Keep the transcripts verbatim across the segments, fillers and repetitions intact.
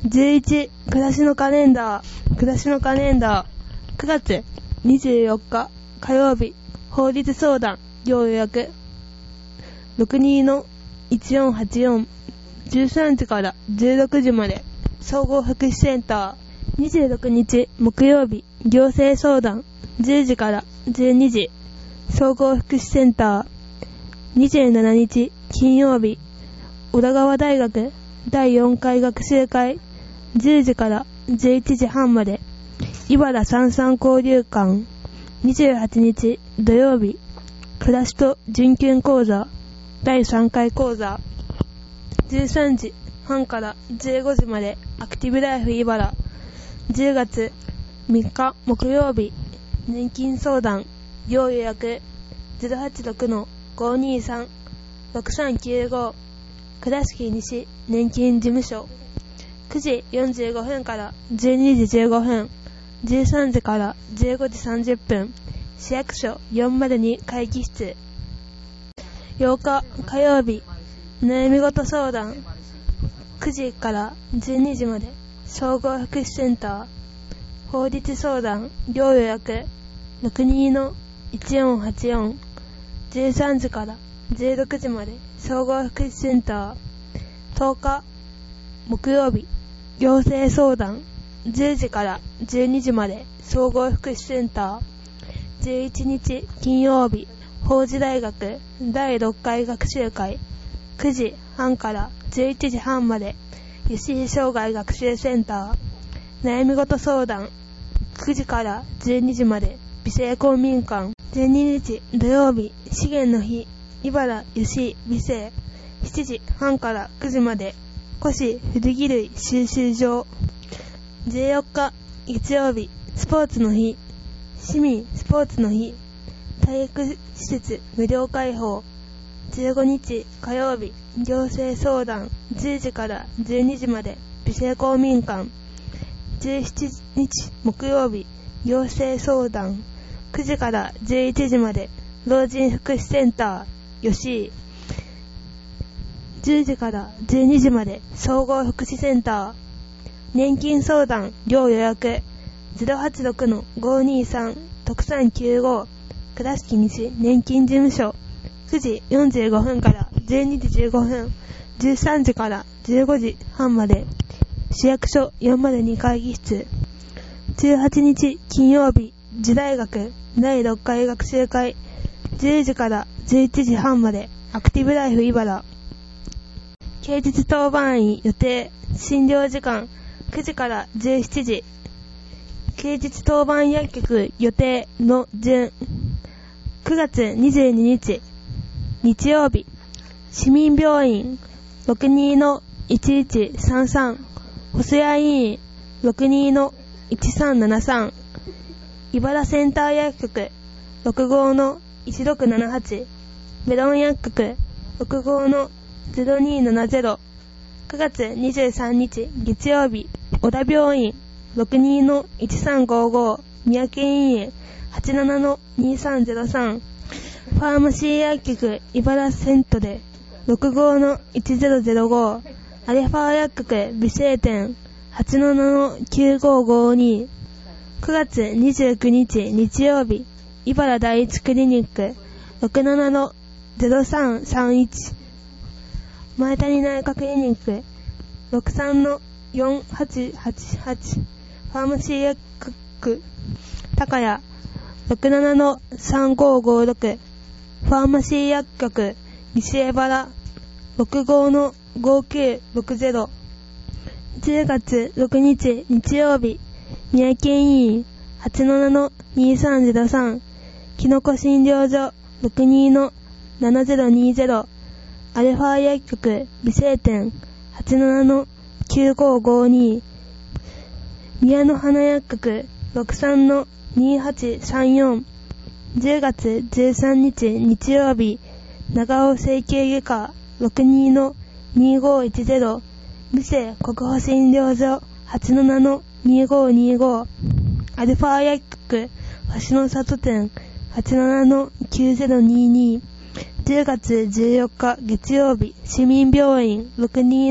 じゅういち、暮らしのカレンダー、暮らしのカレンダー、くがつにじゅうよっか火曜日、法律相談、要予約、ろくにのいちよんはちよん、じゅうさんじからじゅうろくじまで、総合福祉センター、にじゅうろくにち木曜日、行政相談、じゅうじからじゅうにじ、総合福祉センター、にじゅうしちにち金曜日、小田川大学だいよんかい学習会、じゅうじからじゅういちじはんまで、茨さんさん交流館、にじゅうはちにち土曜日、暮らしと人権講座、だいさんかい講座、じゅうさんじはんからじゅうごじまで、アクティブライフ茨、じゅうがつみっか木曜日、年金相談、要予約、ゼロはちろくのごにさん、ろくさんきゅうご、倉敷西年金事務所、くじよんじゅうごふんからじゅうにじじゅうごふん、じゅうさんじからじゅうごじさんじゅっぷん、市役所よんまるに会議室。ようか火曜日、悩み事相談、くじからじゅうにじまで、総合福祉センター、法律相談、要予約、ろくにのいちよんはちよん、じゅうさんじからじゅうろくじまで、総合福祉センター、とおか木曜日、行政相談、じゅうじからじゅうにじまで、総合福祉センター、じゅういちにち金曜日、法治大学だいろっかい学習会、くじはんからじゅういちじはんまで、ゆしい障害学習センター、悩み事相談、くじからじゅうにじまで、美生公民館、じゅうににち土曜日、資源の日、茨ゆし美生、しちじはんからくじまで、古紙古着類収集場、じゅうよっか月曜日、スポーツの日、市民スポーツの日、体育施設無料開放、じゅうごにち火曜日、行政相談、じゅうじからじゅうにじまで、美生公民館、じゅうしちにち木曜日、行政相談、くじからじゅういちじまで、老人福祉センター、よしい、じゅうじからじゅうにじまで、総合福祉センター、年金相談、要予約、ゼロはちろくのごにさん、ろくさんきゅうご、倉敷西年金事務所、くじよんじゅうごふんからじゅうにじじゅうごふん、じゅうさんじからじゅうごじはんまで、市役所よんまるに会議室、じゅうはちにち金曜日、時代学だいろっかい学習会、じゅうじからじゅういちじはんまで、アクティブライフ茨、休日当番員予定、診療時間くじからじゅうしちじ、休日当番薬局予定の順、くがつにじゅうににち日曜日、市民病院ろくにのいちいちさんさん、細谷医院ろくにのいちさんななさん、茨センター薬局ろくごのいちろくななはち、メロン薬局ろくごのゼロにななゼロ、くがつにじゅうさんにち月曜日、小田病院ろくにのいちさんごご、三宅医院はちななのにさんゼロさん、ファーマシー薬局茨セントでろくごのいちゼロゼロご、アレファー薬局美生店はちななのきゅうごごに、くがつにじゅうくにち日曜日、茨第一クリニックろくななのゼロさんさんいち、前谷内科クリニックろくさんのよんはちはちはち、ファーマシー薬局高谷ろくななのさんごごろく、ファーマシー薬局西江原ろくごのごきゅうろくゼロ、じゅうがつろくにち日曜日、三宅医院はちななのにさんゼロさん、きのこ診療所ろくにのななゼロにゼロ、アルファ薬局美生店はちななのきゅうごごに、宮の花薬局ろくさんのにはちさんよん、じゅうがつじゅうさんにち日曜日、長尾整形外科ろくにのにごいちゼロ、美生国保診療所はちななのにごにご、アルファ薬局星野里店はちななのきゅうゼロにに、じゅうがつじゅうよっか月曜日、市民病院ろくにの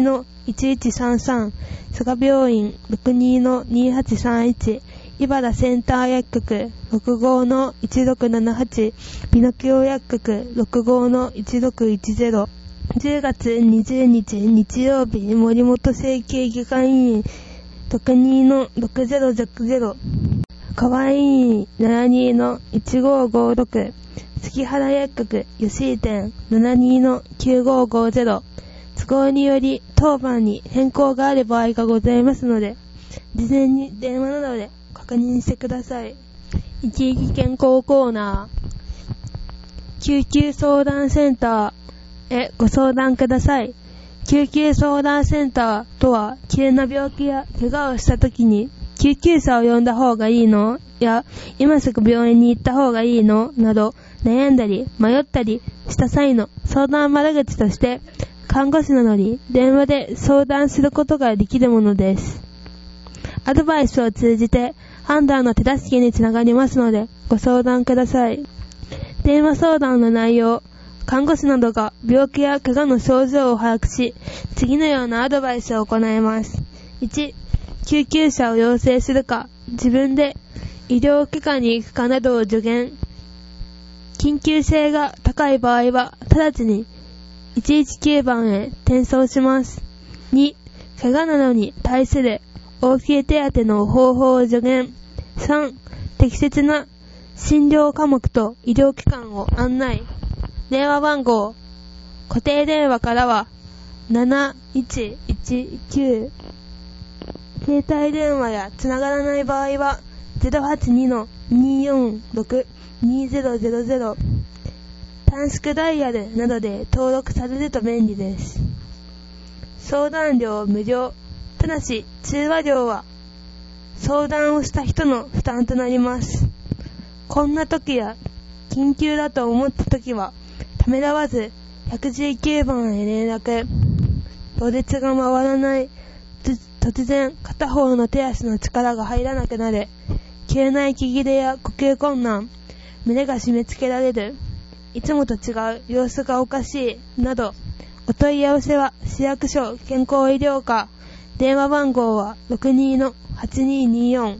いちいちさんさん、佐賀病院 ろくにのにはちさんいち、茨センター薬局 ろくごのいちろくななはち、ピノキオ薬局 ろくごのいちろくいちゼロ、じゅうがつにじゅうにち日曜日、森本整形外科医院 ろくにのろくゼロゼロゼロ、川合医院 ななにのいちごごろく、月原薬局吉井店 ななにのきゅうごごゼロ、都合により当番に変更がある場合がございますので、事前に電話などで確認してください。いきいき健康コーナー、救急相談センターへご相談ください。救急相談センターとは、急な病気や怪我をしたときに救急車を呼んだ方がいいのや、今すぐ病院に行った方がいいのなど悩んだり迷ったりした際の相談窓口として、看護師などに電話で相談することができるものです。アドバイスを通じて判断の手助けにつながりますので、ご相談ください。電話相談の内容、看護師などが病気や怪我の症状を把握し、次のようなアドバイスを行います。いち、救急車を要請するか、自分で医療機関に行くかなどを助言。緊急性が高い場合は、直ちにいちいちきゅうばんへ転送します。に、怪我などに対する応急手当の方法を助言。さん、適切な診療科目と医療機関を案内。電話番号、固定電話からはなないちいちきゅう、携帯電話やつながらない場合は ゼロはちにのによんろくにゼロゼロゼロ、短縮ダイヤルなどで登録されると便利です。相談料無料。ただし通話料は相談をした人の負担となります。こんな時や緊急だと思った時はためらわずいちいちきゅうばんへ連絡。ろれつが回らない、突然片方の手足の力が入らなくなる、急な息切れや呼吸困難、胸が締め付けられる、いつもと違う、様子がおかしいなど、お問い合わせは市役所健康医療課、電話番号は ろくにのはちにーにーよん